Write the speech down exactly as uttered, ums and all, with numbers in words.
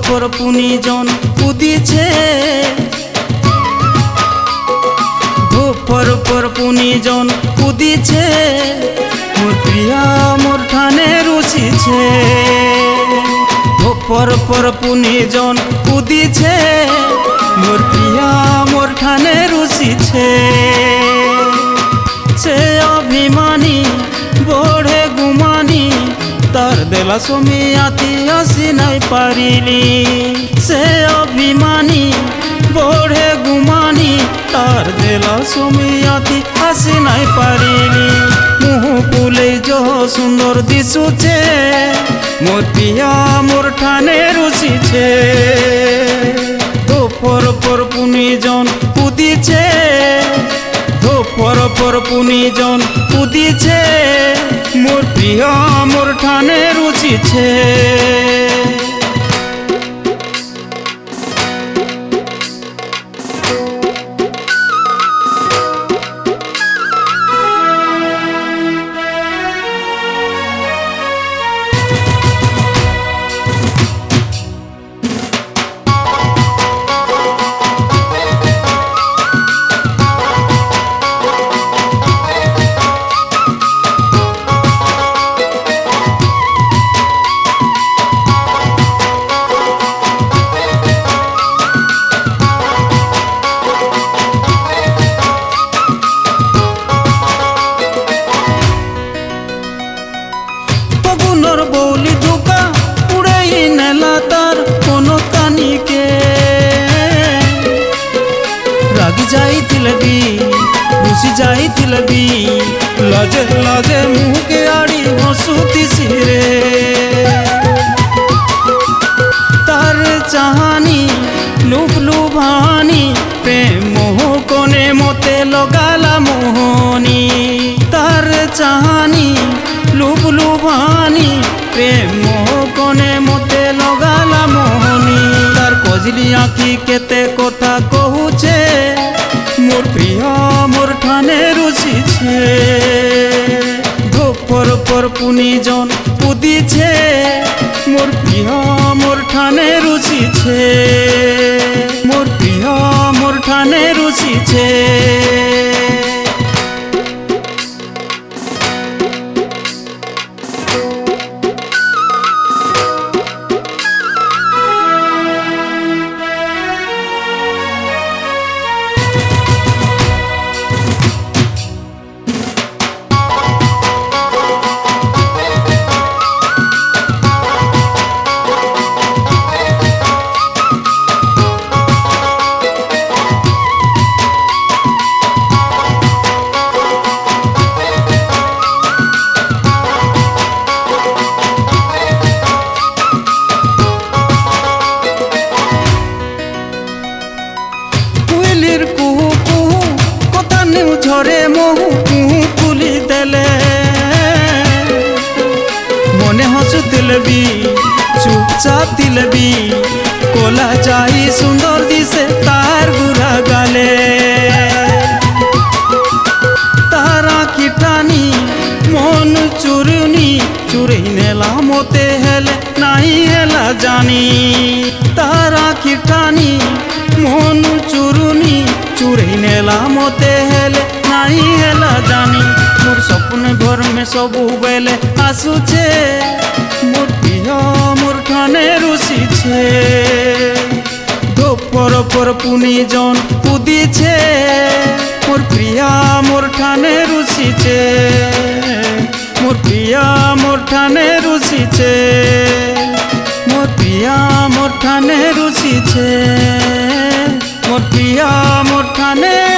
পর পুনিজন উদিছে পর পর পুনিজন উদিছে মোর প্রিয়া মোর ঠানে রুচিছে পর পর পুনিজন উদিছে মোর প্রিয়া মোর ঠানে রুচিছে সে অভিমানী বড়ে গুমানি তার দেলা সমী আতি আসি নাই পারিলি সে অভিমানী বড়ে গুমানি তার দেলা সমী আতি আসি নাই পারিলি মুহ ফুলে যহ সুন্দর দিশুছে মোর প্রিয়া মোর ঠানে রুচিছে পর পর পুনিজন উদিছে পর পর পুনিজন উদিছে মোর প্রিয়া মোর ঠানে রুচিছে বৌলি ধোকা উড়াই নেলা তার কোনো কানিকে রাগি যাইছিলে বি রুষি যাইছিলে বি লজে লজে মুখে আড়ি হসুতিছি রে তার চাহানি লুপ লুভানি প্রেম মোহ কোনে মতে লগালা মোহনি তার চাহানি লুপ লুভানি প্রেম মোহ কোনে মতে লগালা মোহনি তার কজলি আঁখি কেতে কথা কহুছে মোর প্রিয়া মোর ঠানে রুচিছে পর পর পুনিজন উদিছে মোর প্রিয়া মোর ঠানে রুচিছে মোর প্রিয়া মোর ঠানে রুচিছে কুহু কুহু কথা নিউ ঝরে মহু কুহু তুলি দেলে মনে হসুতিলে বি চুপচাপ দিলে বি কোলা যাই সুন্দর দিশে তার গুড়া গালে তার আঁখি টানি মন চুরুনি চুরেই নেলা মতে হেলে নাই হেলা জানি তার আঁখি টানি মন চুরুনি চুরেই নেলা মতে হেলে নাই হেলা জানি মোর স্বপ্ন ভর মে সবু বেলে আসুছে মোর প্রিয়া মোর ঠানে রুচিছে পর পর পুনিজন উদিছে মোর প্রিয়া মোর ঠানে রুচিছে মোর প্রিয়া মোর ঠানে রুচিছে মোর প্রিয়া মোর ঠানে রুচিছে মোর প্রিয়া মোর ঠানে